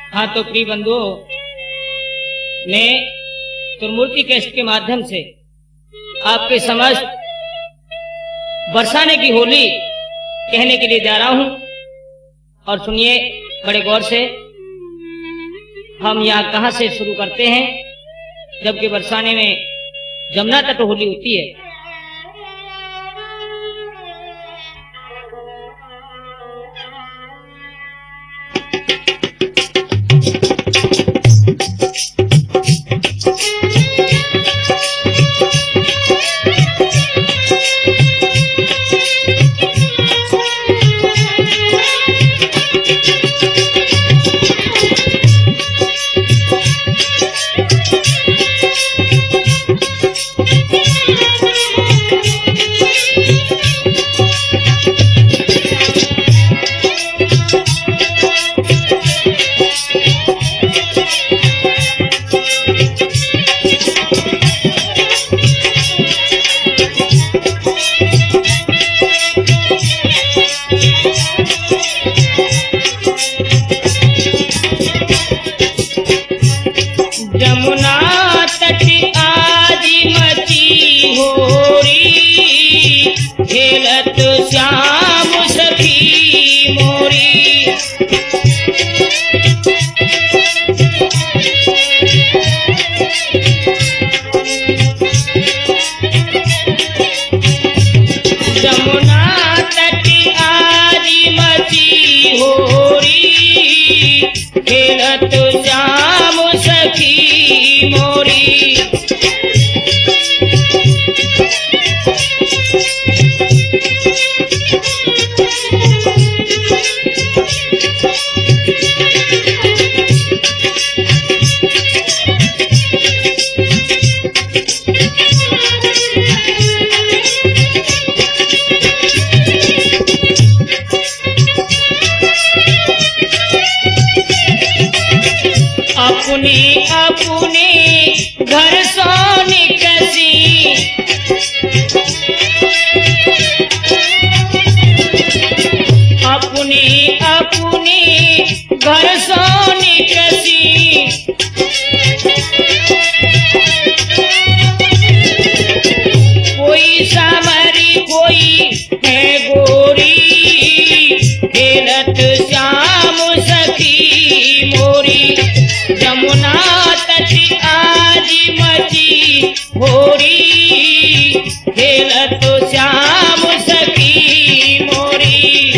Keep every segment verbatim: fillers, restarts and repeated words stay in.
हाँ तो प्रिय बंधुओं, मैं त्रिमूर्ति कैसेट के माध्यम से आपके समस्त बरसाने की होली कहने के लिए जा रहा हूं और सुनिए बड़े गौर से। हम यहाँ कहां से शुरू करते हैं, जबकि बरसाने में जमुना तट होली होती है। जमुना तट आज मची होरी, खेलत श्याम सखी मोरी। जमुना तट आज मची होरी, खेलत श्याम सखी मोरी। अपने अपने घर सो निकसी, अपने अपने घर सो निकसी। कोई सामरी कोई है गोरी, खेलत श्याम सखी मोरी। जमुना तट आज मची होरी, खेलत श्याम सखी मोरी।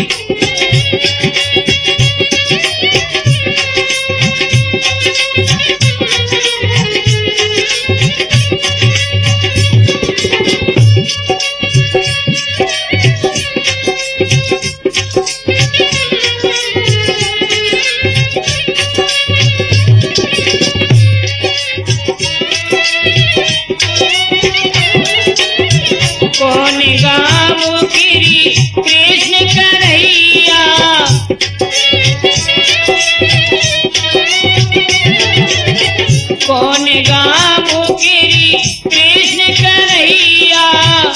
कौन गाम गिरी कृष्ण कन्हैया, कौन गाम गिरी कृष्ण कन्हैया।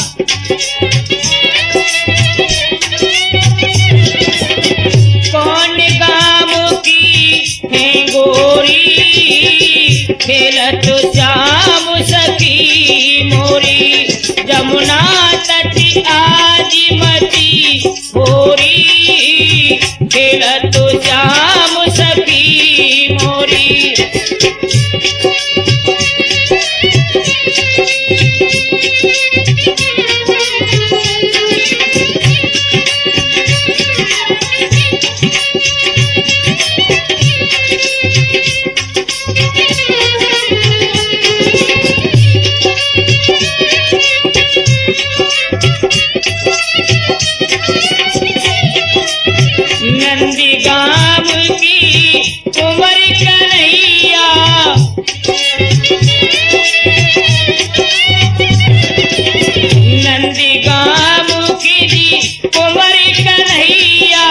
कौन गाम की है गोरी, खेलत श्याम सखी मोरी। जमुना तट आज मची होरी, खेलत श्याम सखी मोरी। नंदी गाम की कुंवर कन्हैया, नंदी गाम की कुंवर कन्हैया।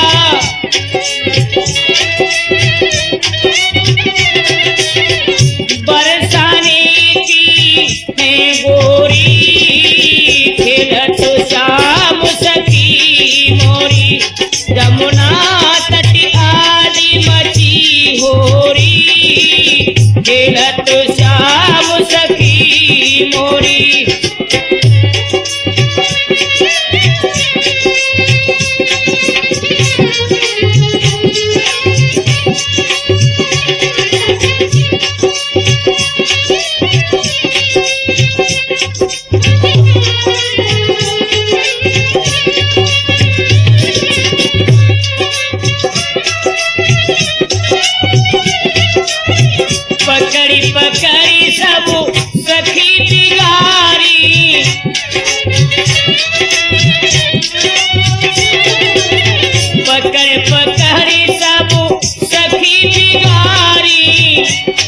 बरसाने की है गोरी, खेलत श्याम सखी मोरी। जमुना तट आज मची होरी, खेलत श्याम सखी मोरी। पकड़ी पकड़ी सब सखी बिगारी, पकड़ पकड़ी सब सखी बिगारी।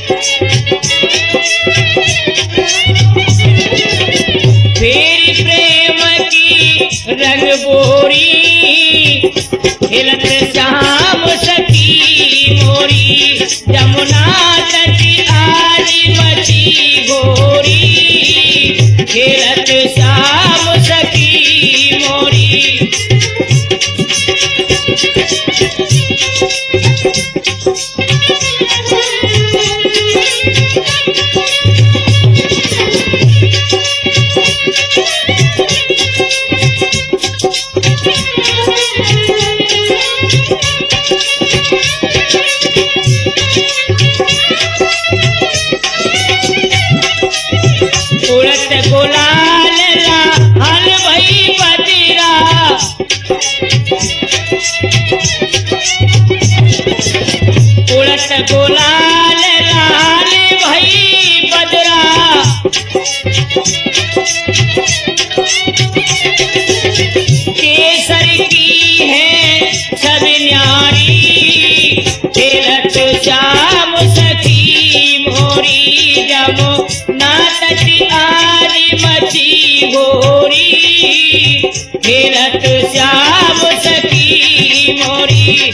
फिर प्रेम की रंग बोरी, खेलत श्याम सखी मोरी। जमुना तटी आज मची गोरी, खेलत श्याम सखी मोरी। उड़त गुलाल लाल भई बजरा, उड़त गुलाल लाल भई बजरा। केसर की है सब न्यारी, खेलत श्याम सखी मोरी। जमुना तटी आज मची गोरी, खेलत श्याम सखी मोरी।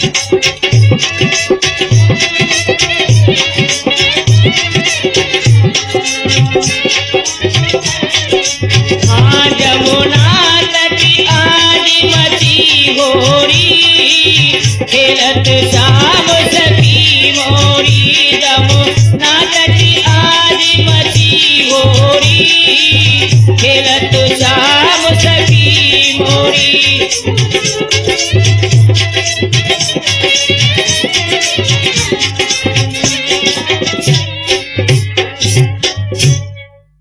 हाँ जमुना तटी आज मची गोरी, खेलत श्याम सखी मोरी। जमुना तटी आज मची गोरी, खेलत श्याम सखी मोरी।